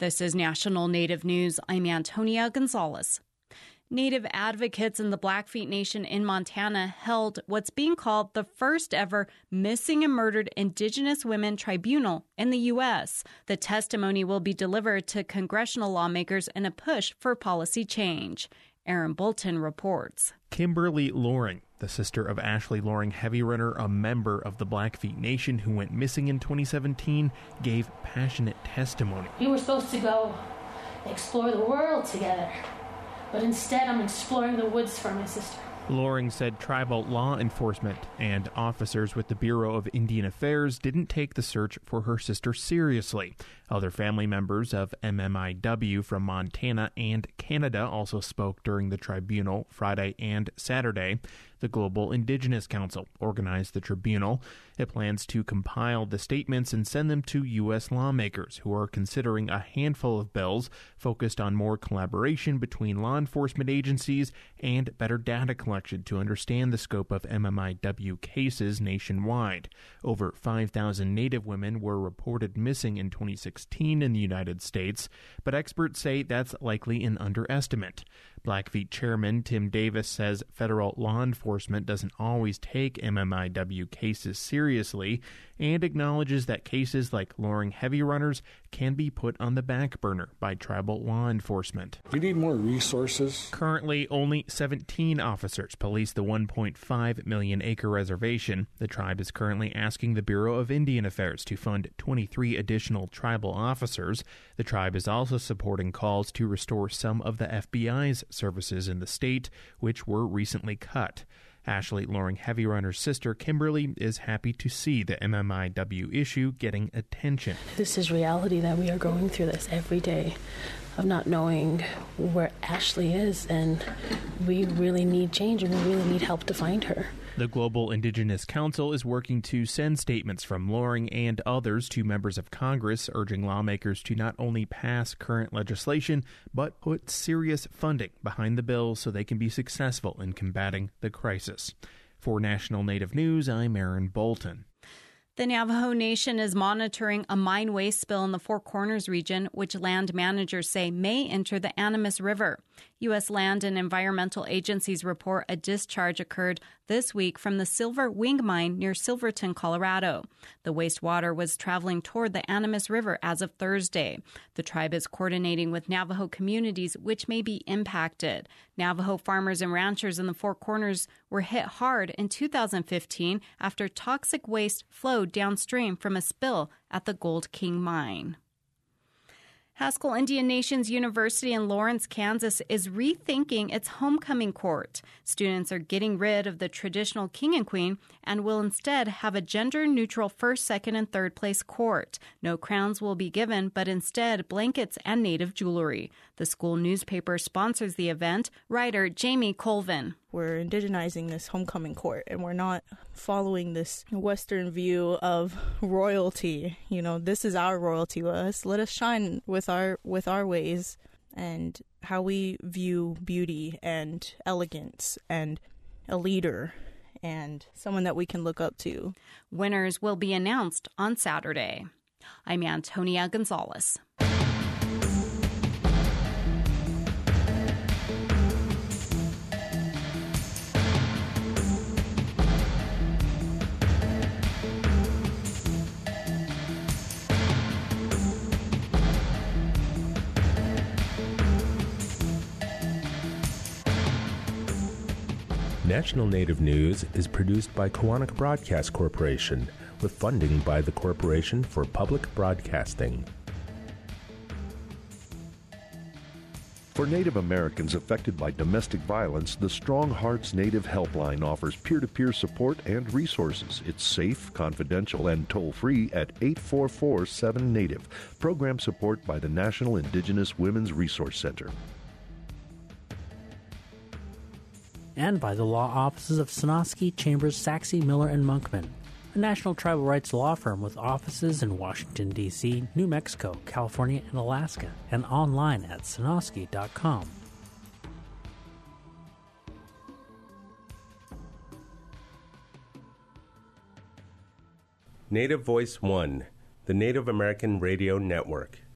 This is National Native News. I'm Antonia Gonzalez. Native advocates in the Blackfeet Nation in Montana held what's being called the first ever Missing and Murdered Indigenous Women Tribunal in the U.S. The testimony will be delivered to congressional lawmakers in a push for policy change. Aaron Bolton reports. Kimberly Loring, the sister of Ashley Loring Heavy Runner, a member of the Blackfeet Nation who went missing in 2017, gave passionate testimony. We were supposed to go explore the world together, but instead I'm exploring the woods for my sister. Loring said tribal law enforcement and officers with the Bureau of Indian Affairs didn't take the search for her sister seriously. Other family members of MMIW from Montana and Canada also spoke during the tribunal Friday and Saturday. The Global Indigenous Council organized the tribunal. It plans to compile the statements and send them to U.S. lawmakers who are considering a handful of bills focused on more collaboration between law enforcement agencies and better data collection to understand the scope of MMIW cases nationwide. Over 5,000 Native women were reported missing in 2016 in the United States, but experts say that's likely an underestimate. Blackfeet Chairman Tim Davis says federal law enforcement doesn't always take MMIW cases seriously and acknowledges that cases like Loring Heavy Runners can be put on the back burner by tribal law enforcement. We need more resources. Currently, only 17 officers police the 1.5 million acre reservation. The tribe is currently asking the Bureau of Indian Affairs to fund 23 additional tribal officers. The tribe is also supporting calls to restore some of the FBI's services in the state, which were recently cut. Ashley Loring Heavy Runner's sister, Kimberly, is happy to see the MMIW issue getting attention. This is reality that we are going through this every day of not knowing where Ashley is, and we really need change and we really need help to find her. The Global Indigenous Council is working to send statements from Loring and others to members of Congress, urging lawmakers to not only pass current legislation, but put serious funding behind the bill so they can be successful in combating the crisis. For National Native News, I'm Aaron Bolton. The Navajo Nation is monitoring a mine waste spill in the Four Corners region, which land managers say may enter the Animas River. U.S. Land and Environmental Agencies report a discharge occurred this week from the Silver Wing Mine near Silverton, Colorado. The wastewater was traveling toward the Animas River as of Thursday. The tribe is coordinating with Navajo communities which may be impacted. Navajo farmers and ranchers in the Four Corners were hit hard in 2015 after toxic waste flowed downstream from a spill at the Gold King mine. Haskell Indian Nations University in Lawrence, Kansas is rethinking its homecoming court. Students are getting rid of the traditional king and queen and will instead have a gender-neutral first, second, and third place court. No crowns will be given, but instead blankets and native jewelry. The school newspaper sponsors the event. Writer Jamie Colvin. We're indigenizing this homecoming court, and we're not following this Western view of royalty. You know, this is our royalty. Let us shine with our ways and how we view beauty and elegance and a leader and someone that we can look up to. Winners will be announced on Saturday. I'm Antonia Gonzalez. National Native News is produced by Koahnic Broadcast Corporation with funding by the Corporation for Public Broadcasting. For Native Americans affected by domestic violence, the Strong Hearts Native Helpline offers peer-to-peer support and resources. It's safe, confidential, and toll-free at 844-7-NATIVE. Program support by the National Indigenous Women's Resource Center. And by the law offices of Sonosky, Chambers, Saxe, Miller, and Monkman, a national tribal rights law firm with offices in Washington, D.C., New Mexico, California, and Alaska, and online at sonosky.com. Native Voice One, the Native American Radio Network.